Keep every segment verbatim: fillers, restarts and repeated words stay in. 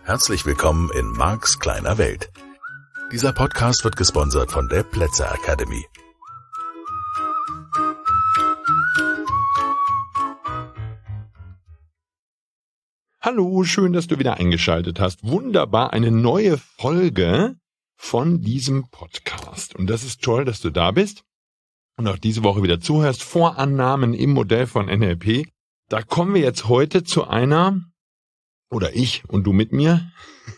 Herzlich willkommen in Marks kleiner Welt. Dieser Podcast wird gesponsert von der Plätzer Academy. Hallo, schön, dass du wieder eingeschaltet hast. Wunderbar, eine neue Folge von diesem Podcast. Und das ist toll, dass du da bist und auch diese Woche wieder zuhörst. Vorannahmen im Modell von N L P. Da kommen wir jetzt heute zu einer, oder ich und du mit mir,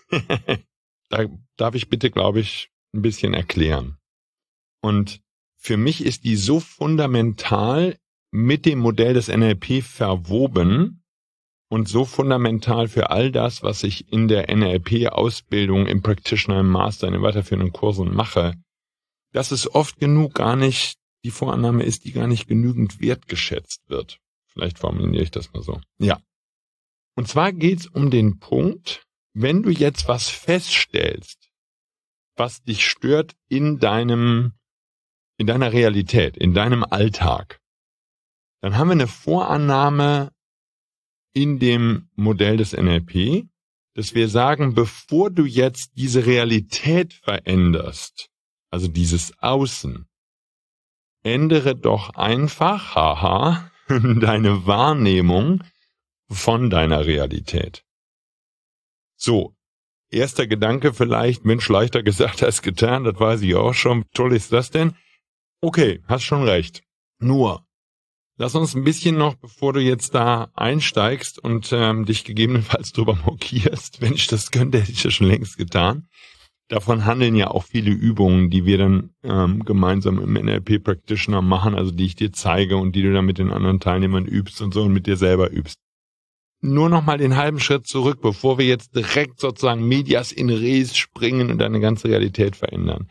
da darf ich bitte, glaube ich, ein bisschen erklären. Und für mich ist die so fundamental mit dem Modell des N L P verwoben und so fundamental für all das, was ich in der N L P-Ausbildung, im Practitioner, im Master, in den weiterführenden Kursen mache, dass es oft genug gar nicht die Vorannahme ist, die gar nicht genügend wertgeschätzt wird. Vielleicht formuliere ich das mal so. Ja. Und zwar geht's um den Punkt, wenn du jetzt was feststellst, was dich stört in deinem, in deiner Realität, in deinem Alltag, dann haben wir eine Vorannahme in dem Modell des N L P, dass wir sagen, bevor du jetzt diese Realität veränderst, also dieses Außen, ändere doch einfach, haha, deine Wahrnehmung von deiner Realität. So, erster Gedanke vielleicht, Mensch, leichter gesagt als getan, das weiß ich auch schon. Toll ist das denn? Okay, hast schon recht. Nur, lass uns ein bisschen noch, bevor du jetzt da einsteigst und ähm, dich gegebenenfalls drüber mokierst, wenn ich das könnte, hätte ich das schon längst getan. Davon handeln ja auch viele Übungen, die wir dann ähm, gemeinsam im N L P Practitioner machen, also die ich dir zeige und die du dann mit den anderen Teilnehmern übst und so und mit dir selber übst. Nur noch mal den halben Schritt zurück, bevor wir jetzt direkt sozusagen medias in res springen und deine ganze Realität verändern.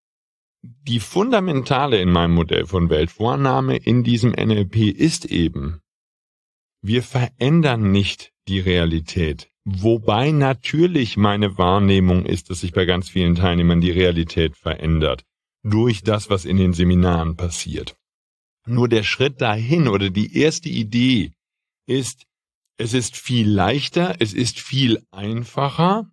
Die fundamentale in meinem Modell von Weltvorannahme in diesem N L P ist eben, wir verändern nicht die Realität. Wobei natürlich meine Wahrnehmung ist, dass sich bei ganz vielen Teilnehmern die Realität verändert. Durch das, was in den Seminaren passiert. Nur der Schritt dahin oder die erste Idee ist, es ist viel leichter, es ist viel einfacher,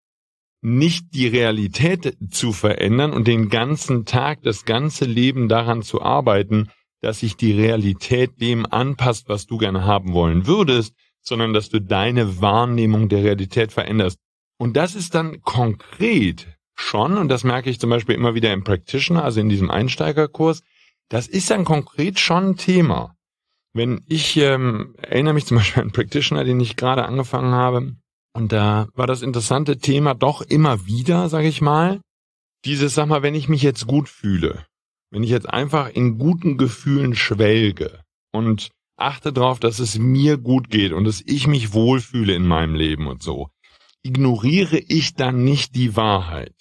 nicht die Realität zu verändern und den ganzen Tag, das ganze Leben daran zu arbeiten, dass sich die Realität dem anpasst, was du gerne haben wollen würdest, sondern dass du deine Wahrnehmung der Realität veränderst. Und das ist dann konkret schon, und das merke ich zum Beispiel immer wieder im Practitioner, also in diesem Einsteigerkurs, das ist dann konkret schon ein Thema. Wenn ich ähm, erinnere mich zum Beispiel an einen Practitioner, den ich gerade angefangen habe, und da war das interessante Thema doch immer wieder, sage ich mal, dieses, sag mal, wenn ich mich jetzt gut fühle, wenn ich jetzt einfach in guten Gefühlen schwelge und achte darauf, dass es mir gut geht und dass ich mich wohlfühle in meinem Leben und so, ignoriere ich dann nicht die Wahrheit.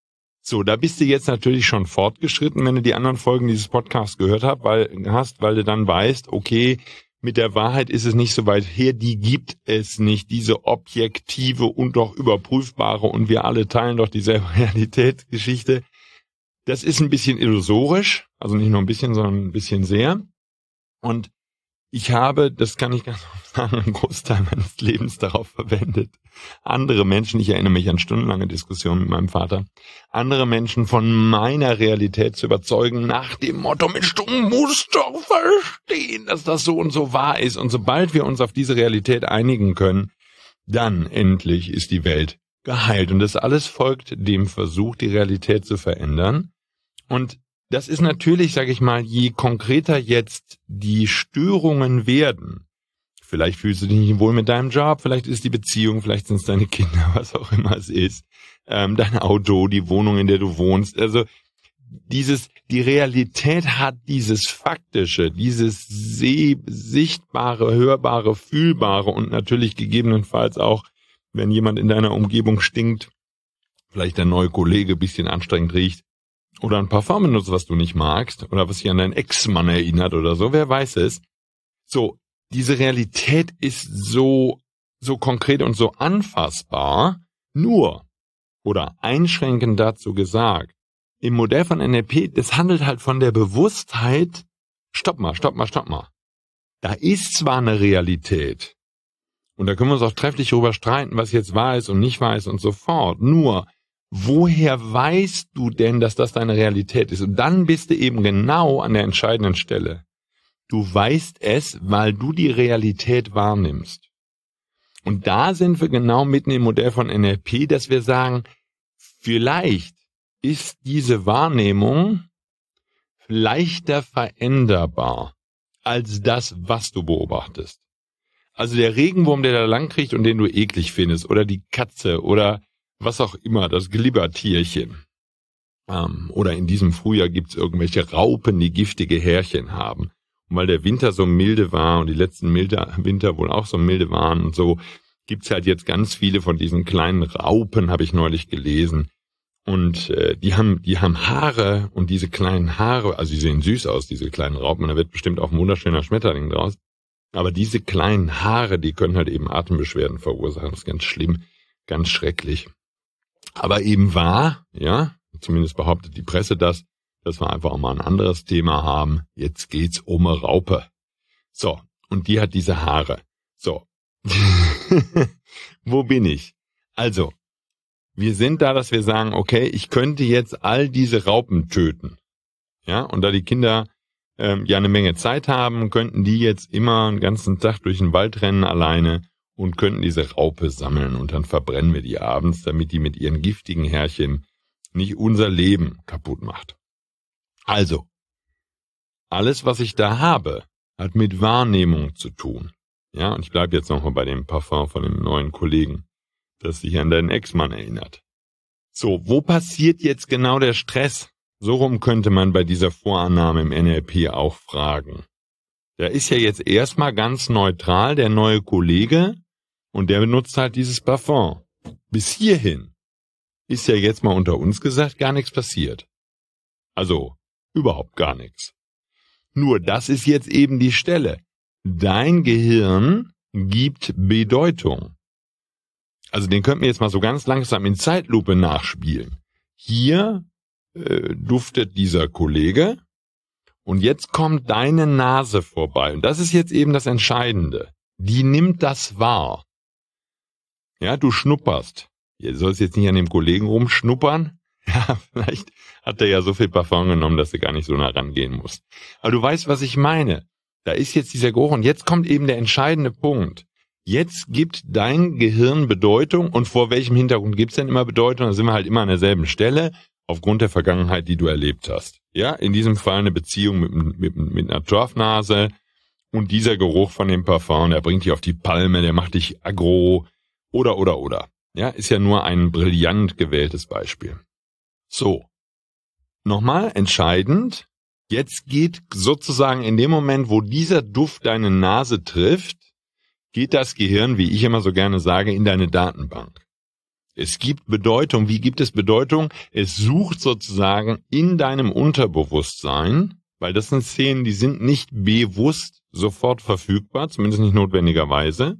So, da bist du jetzt natürlich schon fortgeschritten, wenn du die anderen Folgen dieses Podcasts gehört hast, weil, hast, weil du dann weißt, okay, mit der Wahrheit ist es nicht so weit her, die gibt es nicht, diese objektive und doch überprüfbare und wir alle teilen doch dieselbe Realitätsgeschichte. Das ist ein bisschen illusorisch, also nicht nur ein bisschen, sondern ein bisschen sehr. Und ich habe, das kann ich ganz oft sagen, einen Großteil meines Lebens darauf verwendet, andere Menschen, ich erinnere mich an stundenlange Diskussionen mit meinem Vater, andere Menschen von meiner Realität zu überzeugen, nach dem Motto, Mensch, du musst doch verstehen, dass das so und so wahr ist. Und sobald wir uns auf diese Realität einigen können, dann endlich ist die Welt geheilt. Und das alles folgt dem Versuch, die Realität zu verändern. Und das ist natürlich, sage ich mal, je konkreter jetzt die Störungen werden, vielleicht fühlst du dich nicht wohl mit deinem Job, vielleicht ist die Beziehung, vielleicht sind es deine Kinder, was auch immer es ist, ähm, dein Auto, die Wohnung, in der du wohnst. Also dieses, die Realität hat dieses Faktische, dieses seh, sichtbare, hörbare, fühlbare und natürlich gegebenenfalls auch, wenn jemand in deiner Umgebung stinkt, vielleicht der neue Kollege ein bisschen anstrengend riecht, oder ein Parfum benutzt, was du nicht magst, oder was dich an deinen Ex-Mann erinnert oder so, wer weiß es. So, diese Realität ist so, so konkret und so anfassbar, nur, oder einschränkend dazu gesagt, im Modell von N L P, das handelt halt von der Bewusstheit, stopp mal, stopp mal, stopp mal. Da ist zwar eine Realität, Und da können wir uns auch trefflich darüber streiten, was jetzt wahr ist und nicht wahr ist und so fort. Nur, woher weißt du denn, dass das deine Realität ist? Und dann bist du eben genau an der entscheidenden Stelle. Du weißt es, weil du die Realität wahrnimmst. Und da sind wir genau mitten im Modell von N L P, dass wir sagen, vielleicht ist diese Wahrnehmung leichter veränderbar als das, was du beobachtest. Also der Regenwurm, der da lang kriegt und den du eklig findest, oder die Katze oder was auch immer, das Glibbertierchen. Ähm, oder in diesem Frühjahr gibt's irgendwelche Raupen, die giftige Härchen haben. Und weil der Winter so milde war und die letzten milde, Winter wohl auch so milde waren und so, gibt's halt jetzt ganz viele von diesen kleinen Raupen, habe ich neulich gelesen. Und äh, die haben die haben Haare und diese kleinen Haare, also die sehen süß aus, diese kleinen Raupen, und da wird bestimmt auch ein wunderschöner Schmetterling draus. Aber diese kleinen Haare, die können halt eben Atembeschwerden verursachen. Das ist ganz schlimm, ganz schrecklich. Aber eben wahr, ja, zumindest behauptet die Presse das, dass wir einfach auch mal ein anderes Thema haben. Jetzt geht's um eine Raupe. So, und die hat diese Haare. So, wo bin ich? Also, wir sind da, dass wir sagen, okay, ich könnte jetzt all diese Raupen töten. Ja, und da die Kinder ähm, ja eine Menge Zeit haben, könnten die jetzt immer einen ganzen Tag durch den Wald rennen alleine und könnten diese Raupe sammeln. Und dann verbrennen wir die abends, damit die mit ihren giftigen Härchen nicht unser Leben kaputt macht. Also, alles, was ich da habe, hat mit Wahrnehmung zu tun. Ja, und ich bleibe jetzt nochmal bei dem Parfum von dem neuen Kollegen, das sich an deinen Ex-Mann erinnert. So, wo passiert jetzt genau der Stress? So rum könnte man bei dieser Vorannahme im N L P auch fragen. Da ist ja jetzt erstmal ganz neutral der neue Kollege und der benutzt halt dieses Parfum. Bis hierhin ist ja jetzt mal unter uns gesagt gar nichts passiert. Also, überhaupt gar nichts. Nur das ist jetzt eben die Stelle. Dein Gehirn gibt Bedeutung. Also den könnten wir jetzt mal so ganz langsam in Zeitlupe nachspielen. Hier äh, duftet dieser Kollege und jetzt kommt deine Nase vorbei. Und das ist jetzt eben das Entscheidende. Die nimmt das wahr. Ja, du schnupperst. Du sollst jetzt nicht an dem Kollegen rumschnuppern. Ja, vielleicht hat er ja so viel Parfum genommen, dass du gar nicht so nah rangehen musst. Aber du weißt, was ich meine. Da ist jetzt dieser Geruch und jetzt kommt eben der entscheidende Punkt. Jetzt gibt dein Gehirn Bedeutung, und vor welchem Hintergrund gibt's denn immer Bedeutung? Da sind wir halt immer an derselben Stelle, aufgrund der Vergangenheit, die du erlebt hast. Ja, in diesem Fall eine Beziehung mit, mit, mit einer Torfnase und dieser Geruch von dem Parfum, der bringt dich auf die Palme, der macht dich aggro oder, oder, oder. Ja, ist ja nur ein brillant gewähltes Beispiel. So, nochmal entscheidend, jetzt geht sozusagen in dem Moment, wo dieser Duft deine Nase trifft, geht das Gehirn, wie ich immer so gerne sage, in deine Datenbank. Es gibt Bedeutung. Wie gibt es Bedeutung? Es sucht sozusagen in deinem Unterbewusstsein, weil das sind Szenen, die sind nicht bewusst sofort verfügbar, zumindest nicht notwendigerweise,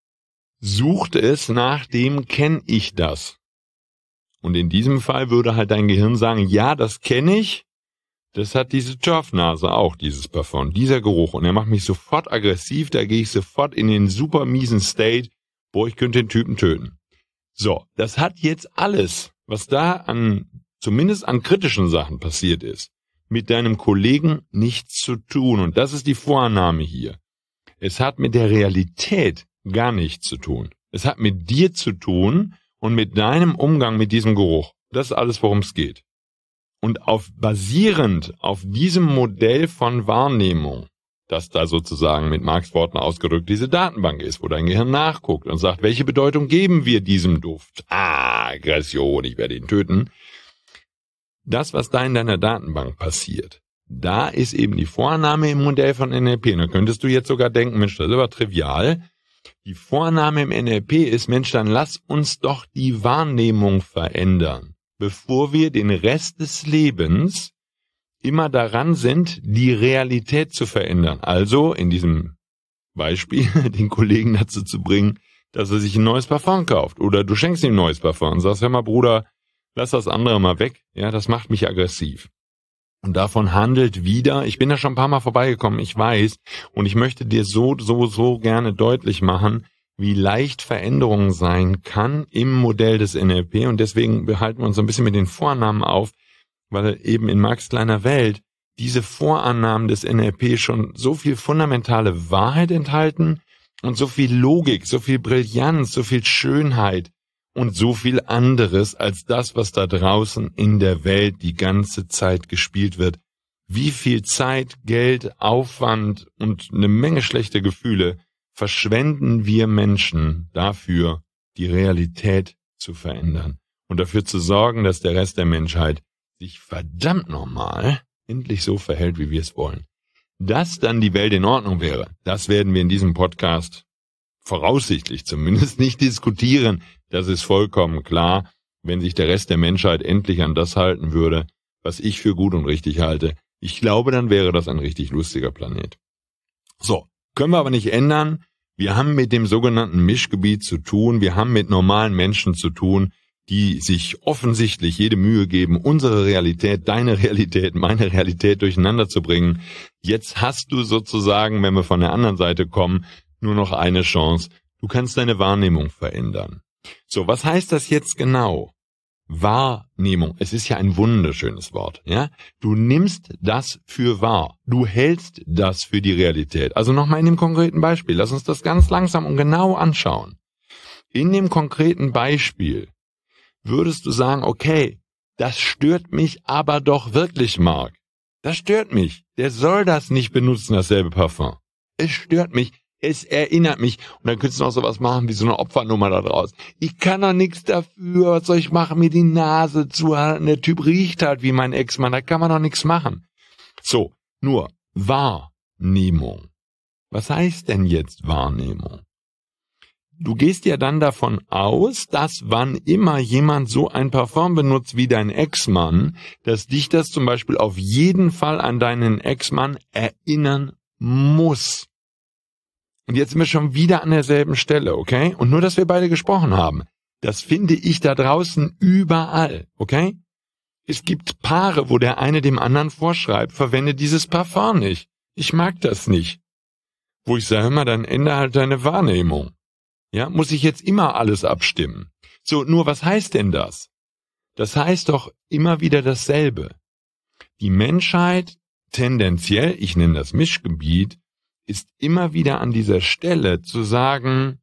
sucht es nach dem, kenn ich das? Und in diesem Fall würde halt dein Gehirn sagen, ja, das kenne ich. Das hat diese Turfnase auch, dieses Parfum, dieser Geruch. Und er macht mich sofort aggressiv, da gehe ich sofort in den super miesen State, wo ich könnte den Typen töten. So, das hat jetzt alles, was da an, zumindest an kritischen Sachen passiert ist, mit deinem Kollegen nichts zu tun. Und das ist die Vorannahme hier. Es hat mit der Realität gar nichts zu tun. Es hat mit dir zu tun und mit deinem Umgang mit diesem Geruch. Das ist alles, worum es geht. Und auf basierend auf diesem Modell von Wahrnehmung, das da sozusagen mit Marx Worten ausgedrückt diese Datenbank ist, wo dein Gehirn nachguckt und sagt, welche Bedeutung geben wir diesem Duft? Ah, Aggression, ich werde ihn töten. Das, was da in deiner Datenbank passiert, da ist eben die Vorannahme im Modell von N L P. Und da könntest du jetzt sogar denken, Mensch, das ist aber trivial. Die Vorannahme im N L P ist, Mensch, dann lass uns doch die Wahrnehmung verändern, bevor wir den Rest des Lebens immer daran sind, die Realität zu verändern. Also in diesem Beispiel den Kollegen dazu zu bringen, dass er sich ein neues Parfum kauft. Oder du schenkst ihm ein neues Parfum und sagst, hör mal Bruder, lass das andere mal weg. Ja, das macht mich aggressiv. Und davon handelt wieder, ich bin da schon ein paar Mal vorbeigekommen, ich weiß, und ich möchte dir so, so, so gerne deutlich machen, wie leicht Veränderung sein kann im Modell des N L P. Und deswegen behalten wir uns so ein bisschen mit den Vorannahmen auf, weil eben in Marx' kleiner Welt diese Vorannahmen des N L P schon so viel fundamentale Wahrheit enthalten und so viel Logik, so viel Brillanz, so viel Schönheit und so viel anderes als das, was da draußen in der Welt die ganze Zeit gespielt wird. Wie viel Zeit, Geld, Aufwand und eine Menge schlechter Gefühle verschwenden wir Menschen dafür, die Realität zu verändern und dafür zu sorgen, dass der Rest der Menschheit sich verdammt nochmal endlich so verhält, wie wir es wollen. Dass dann die Welt in Ordnung wäre, das werden wir in diesem Podcast voraussichtlich zumindest nicht diskutieren. Das ist vollkommen klar, wenn sich der Rest der Menschheit endlich an das halten würde, was ich für gut und richtig halte. Ich glaube, dann wäre das ein richtig lustiger Planet. So, können wir aber nicht ändern. Wir haben mit dem sogenannten Mischgebiet zu tun. Wir haben mit normalen Menschen zu tun, die sich offensichtlich jede Mühe geben, unsere Realität, deine Realität, meine Realität durcheinander zu bringen. Jetzt hast du sozusagen, wenn wir von der anderen Seite kommen, nur noch eine Chance. Du kannst deine Wahrnehmung verändern. So, was heißt das jetzt genau? Wahrnehmung. Es ist ja ein wunderschönes Wort, ja? Du nimmst das für wahr. Du hältst das für die Realität. Also nochmal in dem konkreten Beispiel. Lass uns das ganz langsam und genau anschauen. In dem konkreten Beispiel würdest du sagen, okay, das stört mich aber doch wirklich, Marc. Das stört mich. Der soll das nicht benutzen, dasselbe Parfum. Es stört mich. Es erinnert mich. Und dann könntest du noch sowas machen wie so eine Opfernummer da draus. Ich kann doch nichts dafür. Was soll ich machen? Mir die Nase zuhalten. Der Typ riecht halt wie mein Ex-Mann. Da kann man doch nichts machen. So, nur Wahrnehmung. Was heißt denn jetzt Wahrnehmung? Du gehst ja dann davon aus, dass wann immer jemand so ein Parfum benutzt wie dein Ex-Mann, dass dich das zum Beispiel auf jeden Fall an deinen Ex-Mann erinnern muss. Und jetzt sind wir schon wieder an derselben Stelle, okay? Und nur, dass wir beide gesprochen haben. Das finde ich da draußen überall, okay? Es gibt Paare, wo der eine dem anderen vorschreibt, verwende dieses Parfum nicht. Ich mag das nicht. Wo ich sage, immer, dann ändere halt deine Wahrnehmung. Ja, muss ich jetzt immer alles abstimmen? So, nur was heißt denn das? Das heißt doch immer wieder dasselbe. Die Menschheit tendenziell, ich nenne das Mischgebiet, ist immer wieder an dieser Stelle zu sagen,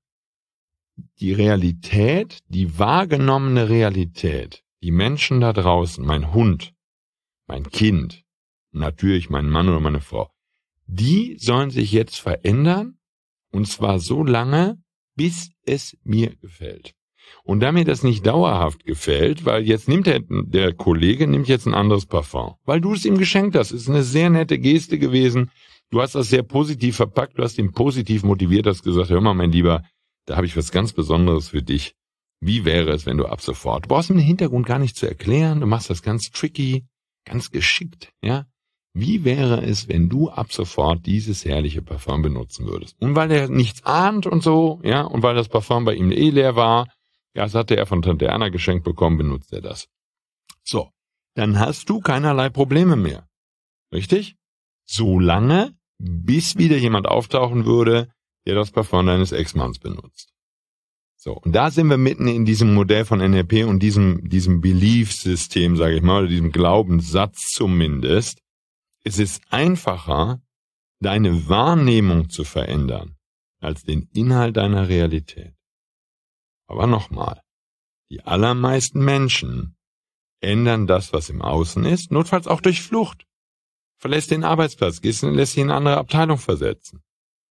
die Realität, die wahrgenommene Realität, die Menschen da draußen, mein Hund, mein Kind, natürlich mein Mann oder meine Frau, die sollen sich jetzt verändern, und zwar so lange, bis es mir gefällt. Und da mir das nicht dauerhaft gefällt, weil jetzt nimmt der, der Kollege nimmt jetzt ein anderes Parfum, weil du es ihm geschenkt hast, ist eine sehr nette Geste gewesen. Du hast das sehr positiv verpackt, du hast ihn positiv motiviert, hast gesagt, hör mal, mein Lieber, da habe ich was ganz Besonderes für dich. Wie wäre es, wenn du ab sofort, du brauchst mir den Hintergrund gar nicht zu erklären, du machst das ganz tricky, ganz geschickt, ja? Wie wäre es, wenn du ab sofort dieses herrliche Parfum benutzen würdest? Und weil er nichts ahnt und so, ja, und weil das Parfum bei ihm eh leer war, ja, das hatte er von Tante Erna geschenkt bekommen, benutzt er das. So, dann hast du keinerlei Probleme mehr. Richtig? Solange, bis wieder jemand auftauchen würde, der das Parfum deines Ex-Manns benutzt. So, und da sind wir mitten in diesem Modell von N L P und diesem, diesem Belief-System, sage ich mal, oder diesem Glaubenssatz zumindest. Es ist einfacher, deine Wahrnehmung zu verändern, als den Inhalt deiner Realität. Aber nochmal, die allermeisten Menschen ändern das, was im Außen ist, notfalls auch durch Flucht. Verlässt den Arbeitsplatz, gehst und lässt dich in eine andere Abteilung versetzen.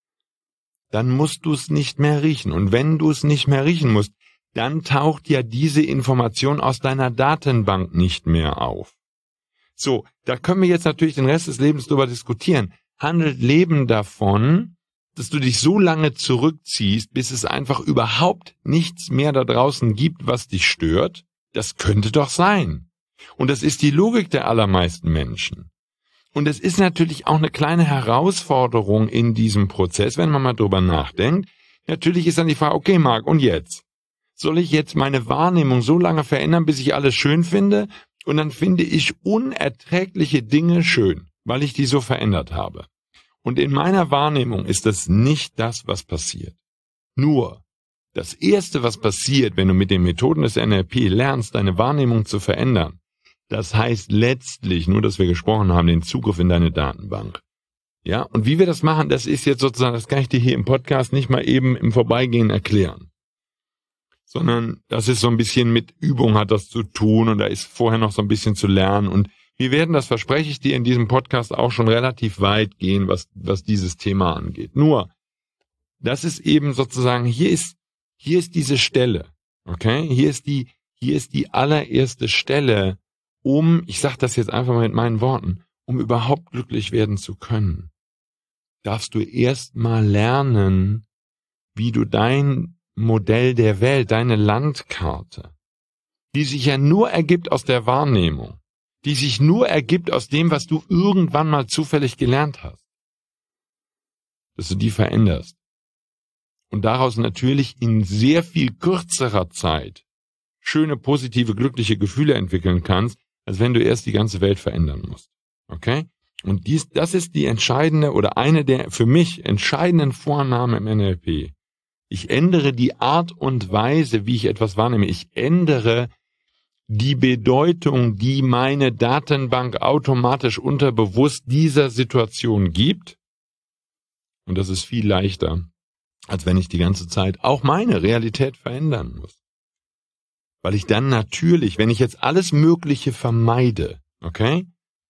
Dann musst du es nicht mehr riechen. Und wenn du es nicht mehr riechen musst, dann taucht ja diese Information aus deiner Datenbank nicht mehr auf. So, da können wir jetzt natürlich den Rest des Lebens drüber diskutieren. Handelt Leben davon, dass du dich so lange zurückziehst, bis es einfach überhaupt nichts mehr da draußen gibt, was dich stört? Das könnte doch sein. Und das ist die Logik der allermeisten Menschen. Und es ist natürlich auch eine kleine Herausforderung in diesem Prozess, wenn man mal drüber nachdenkt. Natürlich ist dann die Frage, okay, Marc, und jetzt? Soll ich jetzt meine Wahrnehmung so lange verändern, bis ich alles schön finde? Und dann finde ich unerträgliche Dinge schön, weil ich die so verändert habe. Und in meiner Wahrnehmung ist das nicht das, was passiert. Nur, Das Erste, was passiert, wenn du mit den Methoden des N L P lernst, deine Wahrnehmung zu verändern, das heißt letztlich, nur dass wir gesprochen haben, den Zugriff in deine Datenbank. Ja, und wie wir das machen, das ist jetzt sozusagen, das kann ich dir hier im Podcast nicht mal eben im Vorbeigehen erklären. Sondern das ist so ein bisschen mit Übung hat das zu tun und da ist vorher noch so ein bisschen zu lernen. Und wir werden, das verspreche ich dir, in diesem Podcast auch schon relativ weit gehen, was, was dieses Thema angeht. Nur, das ist eben sozusagen, hier ist, hier ist diese Stelle, okay? Hier ist die, hier ist die allererste Stelle, um, ich sage das jetzt einfach mal mit meinen Worten, um überhaupt glücklich werden zu können, darfst du erst mal lernen, wie du dein Modell der Welt, deine Landkarte, die sich ja nur ergibt aus der Wahrnehmung, die sich nur ergibt aus dem, was du irgendwann mal zufällig gelernt hast, dass du die veränderst und daraus natürlich in sehr viel kürzerer Zeit schöne, positive, glückliche Gefühle entwickeln kannst, als wenn du erst die ganze Welt verändern musst. Okay? Und dies, das ist die entscheidende oder eine der für mich entscheidenden Vornamen im N L P. Ich ändere die Art und Weise, wie ich etwas wahrnehme. Ich ändere die Bedeutung, die meine Datenbank automatisch unterbewusst dieser Situation gibt. Und das ist viel leichter, als wenn ich die ganze Zeit auch meine Realität verändern muss. Weil ich dann natürlich, wenn ich jetzt alles Mögliche vermeide, okay?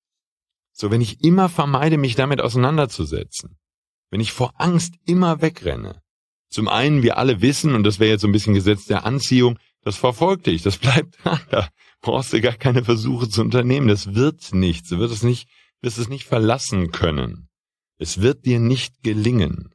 So, wenn ich immer vermeide, mich damit auseinanderzusetzen, wenn ich vor Angst immer wegrenne, zum einen, wir alle wissen, und das wäre jetzt so ein bisschen Gesetz der Anziehung, das verfolgt dich, das bleibt dran, da brauchst du gar keine Versuche zu unternehmen, das wird nichts, du wirst es nicht, wirst es nicht verlassen können. Es wird dir nicht gelingen.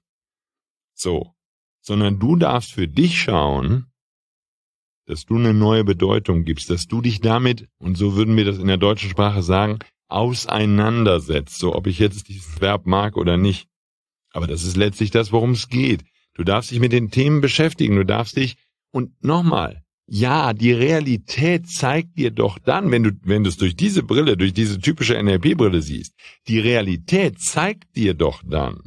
So, sondern du darfst für dich schauen, dass du eine neue Bedeutung gibst, dass du dich damit, und so würden wir das in der deutschen Sprache sagen, auseinandersetzt, so ob ich jetzt dieses Verb mag oder nicht. Aber das ist letztlich das, worum es geht. Du darfst dich mit den Themen beschäftigen, du darfst dich, und nochmal, ja, die Realität zeigt dir doch dann, wenn du, wenn du es durch diese Brille, durch diese typische N L P-Brille siehst, die Realität zeigt dir doch dann,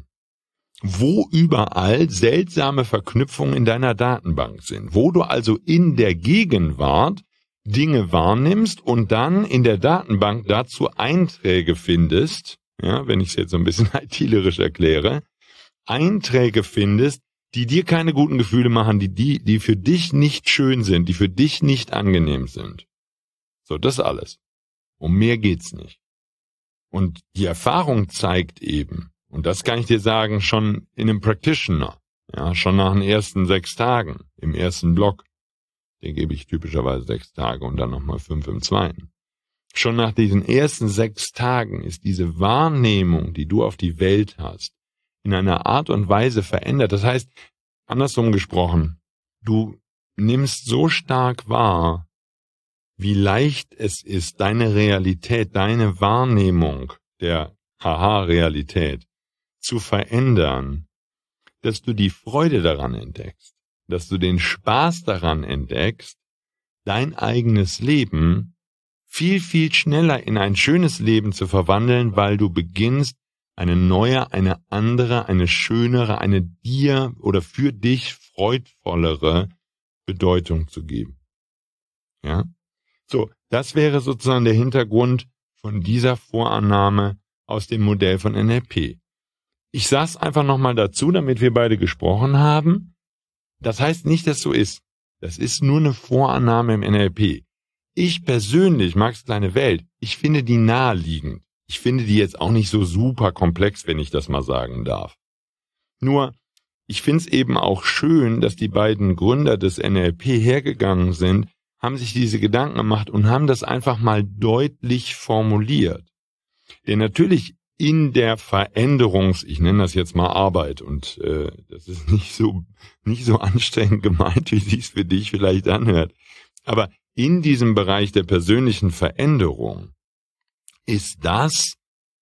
wo überall seltsame Verknüpfungen in deiner Datenbank sind, wo du also in der Gegenwart Dinge wahrnimmst und dann in der Datenbank dazu Einträge findest, ja, wenn ich es jetzt so ein bisschen ITlerisch erkläre, Einträge findest, die dir keine guten Gefühle machen, die, die, die für dich nicht schön sind, die für dich nicht angenehm sind. So, das alles. Um mehr geht's nicht. Und die Erfahrung zeigt eben, und das kann ich dir sagen, schon in einem Practitioner, ja, schon nach den ersten sechs Tagen, im ersten Block, den gebe ich typischerweise sechs Tage und dann nochmal fünf im zweiten. Schon nach diesen ersten sechs Tagen ist diese Wahrnehmung, die du auf die Welt hast, in einer Art und Weise verändert. Das heißt, andersrum gesprochen, du nimmst so stark wahr, wie leicht es ist, deine Realität, deine Wahrnehmung der Haha-Realität zu verändern, dass du die Freude daran entdeckst, dass du den Spaß daran entdeckst, dein eigenes Leben viel, viel schneller in ein schönes Leben zu verwandeln, weil du beginnst, eine neue, eine andere, eine schönere, eine dir oder für dich freudvollere Bedeutung zu geben. Ja? So, das wäre sozusagen der Hintergrund von dieser Vorannahme aus dem Modell von N L P. Ich sag's einfach nochmal dazu, damit wir beide gesprochen haben. Das heißt nicht, dass so ist. Das ist nur eine Vorannahme im N L P. Ich persönlich, Max Kleine Welt, ich finde die naheliegend. Ich finde die jetzt auch nicht so super komplex, wenn ich das mal sagen darf. Nur, ich finde es eben auch schön, dass die beiden Gründer des N L P hergegangen sind, haben sich diese Gedanken gemacht und haben das einfach mal deutlich formuliert. Denn natürlich in der Veränderungs, ich nenne das jetzt mal Arbeit, und äh, das ist nicht so nicht so anstrengend gemeint, wie sich's für dich vielleicht anhört, aber in diesem Bereich der persönlichen Veränderung ist das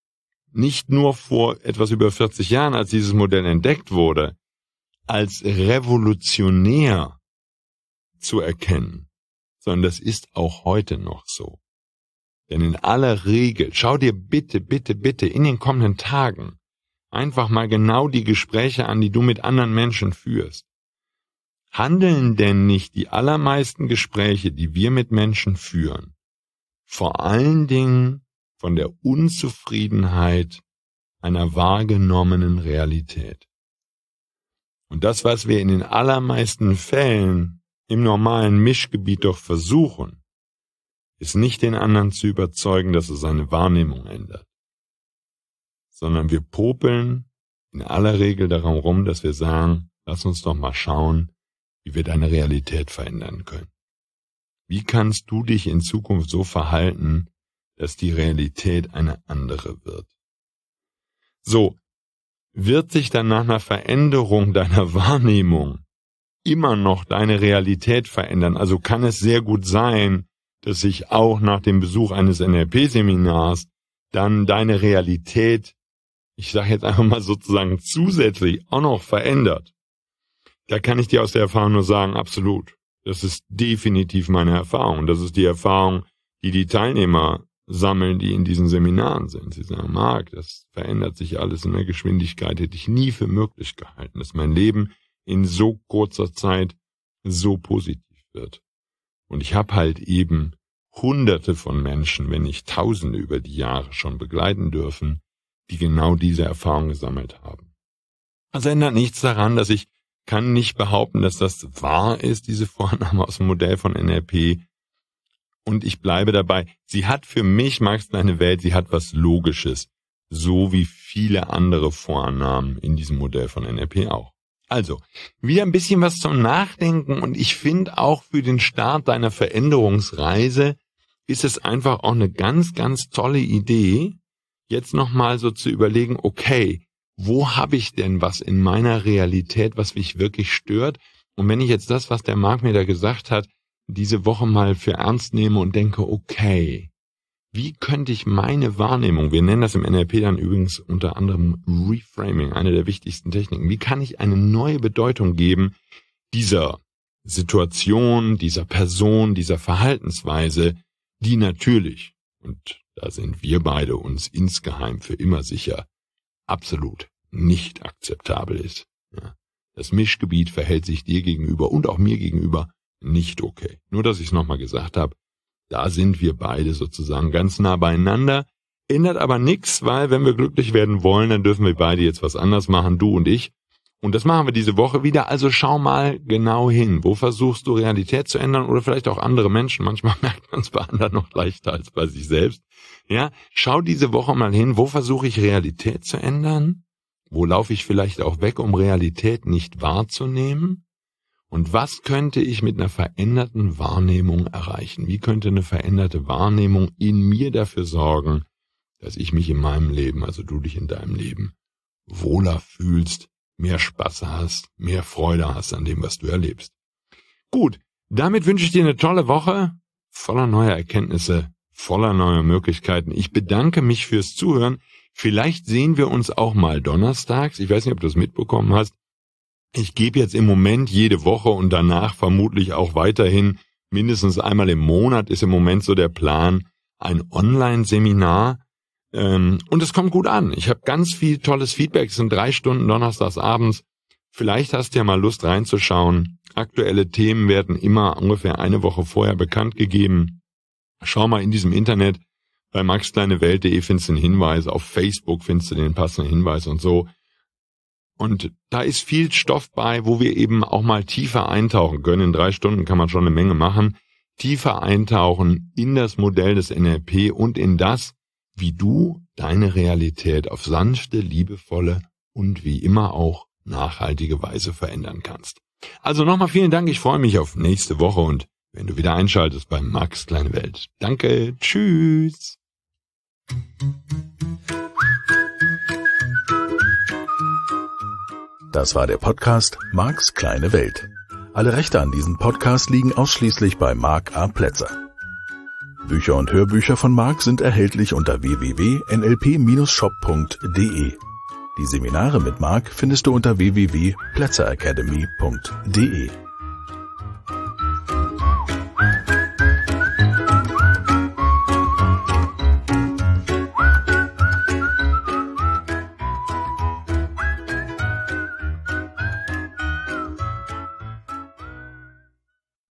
nicht nur vor etwas über vierzig Jahren, als dieses Modell entdeckt wurde, als revolutionär zu erkennen, sondern das ist auch heute noch so. Denn in aller Regel, schau dir bitte, bitte, bitte in den kommenden Tagen einfach mal genau die Gespräche an, die du mit anderen Menschen führst. Handeln denn nicht die allermeisten Gespräche, die wir mit Menschen führen, vor allen Dingen von der Unzufriedenheit einer wahrgenommenen Realität? Und das, was wir in den allermeisten Fällen im normalen Mischgebiet doch versuchen, ist nicht den anderen zu überzeugen, dass er seine Wahrnehmung ändert, sondern wir popeln in aller Regel darum rum, dass wir sagen, lass uns doch mal schauen, wie wir deine Realität verändern können. Wie kannst du dich in Zukunft so verhalten, dass die Realität eine andere wird? So, wird sich dann nach einer Veränderung deiner Wahrnehmung immer noch deine Realität verändern? Also kann es sehr gut sein, dass sich auch nach dem Besuch eines N L P-Seminars dann deine Realität, ich sage jetzt einfach mal sozusagen zusätzlich auch noch verändert. Da kann ich dir aus der Erfahrung nur sagen, absolut. Das ist definitiv meine Erfahrung. Das ist die Erfahrung, die die Teilnehmer sammeln, die in diesen Seminaren sind. Sie sagen, Marc, das verändert sich alles in der Geschwindigkeit, hätte ich nie für möglich gehalten, dass mein Leben in so kurzer Zeit so positiv wird. Und ich habe halt eben Hunderte von Menschen, wenn nicht Tausende über die Jahre schon begleiten dürfen, die genau diese Erfahrung gesammelt haben. Also ändert nichts daran, dass ich kann nicht behaupten, dass das wahr ist, diese Vorannahme aus dem Modell von N L P. Und ich bleibe dabei, sie hat für mich, magst du eine Welt, sie hat was Logisches, so wie viele andere Vorannahmen in diesem Modell von N L P auch. Also, wieder ein bisschen was zum Nachdenken, und ich finde auch für den Start deiner Veränderungsreise ist es einfach auch eine ganz, ganz tolle Idee, jetzt nochmal so zu überlegen, okay, wo habe ich denn was in meiner Realität, was mich wirklich stört? Und wenn ich jetzt das, was der Marc mir da gesagt hat, diese Woche mal für ernst nehme und denke, okay, wie könnte ich meine Wahrnehmung, wir nennen das im N L P dann übrigens unter anderem Reframing, eine der wichtigsten Techniken, wie kann ich eine neue Bedeutung geben dieser Situation, dieser Person, dieser Verhaltensweise, die natürlich, und da sind wir beide uns insgeheim für immer sicher, absolut nicht akzeptabel ist. Ja. Das Mischgebiet verhält sich dir gegenüber und auch mir gegenüber nicht okay. Nur, dass ich es nochmal gesagt habe, da sind wir beide sozusagen ganz nah beieinander. Ändert aber nichts, weil wenn wir glücklich werden wollen, dann dürfen wir beide jetzt was anderes machen, du und ich. Und das machen wir diese Woche wieder. Also schau mal genau hin. Wo versuchst du Realität zu ändern oder vielleicht auch andere Menschen? Manchmal merkt man es bei anderen noch leichter als bei sich selbst. Ja, schau diese Woche mal hin. Wo versuche ich Realität zu ändern? Wo laufe ich vielleicht auch weg, um Realität nicht wahrzunehmen? Und was könnte ich mit einer veränderten Wahrnehmung erreichen? Wie könnte eine veränderte Wahrnehmung in mir dafür sorgen, dass ich mich in meinem Leben, also du dich in deinem Leben, wohler fühlst, mehr Spaß hast, mehr Freude hast an dem, was du erlebst? Gut, damit wünsche ich dir eine tolle Woche, voller neuer Erkenntnisse, voller neuer Möglichkeiten. Ich bedanke mich fürs Zuhören. Vielleicht sehen wir uns auch mal donnerstags. Ich weiß nicht, ob du es mitbekommen hast. Ich gebe jetzt im Moment jede Woche und danach vermutlich auch weiterhin mindestens einmal im Monat ist im Moment so der Plan, ein Online-Seminar. Ähm, und es kommt gut an. Ich habe ganz viel tolles Feedback. Es sind drei Stunden donnerstags abends. Vielleicht hast du ja mal Lust reinzuschauen. Aktuelle Themen werden immer ungefähr eine Woche vorher bekannt gegeben. Schau mal in diesem Internet. Bei max kleine welt punkt de findest du einen Hinweis. Auf Facebook findest du den passenden Hinweis und so. Und da ist viel Stoff bei, wo wir eben auch mal tiefer eintauchen können. In drei Stunden kann man schon eine Menge machen. Tiefer eintauchen in das Modell des N L P und in das, wie du deine Realität auf sanfte, liebevolle und wie immer auch nachhaltige Weise verändern kannst. Also nochmal vielen Dank. Ich freue mich auf nächste Woche und wenn du wieder einschaltest bei Max Kleine Welt. Danke. Tschüss. Das war der Podcast Marks kleine Welt. Alle Rechte an diesem Podcast liegen ausschließlich bei Marc A. Plätzer. Bücher und Hörbücher von Marc sind erhältlich unter w w w punkt n l p dash shop punkt d e. Die Seminare mit Marc findest du unter w w w punkt plätzer academy punkt d e.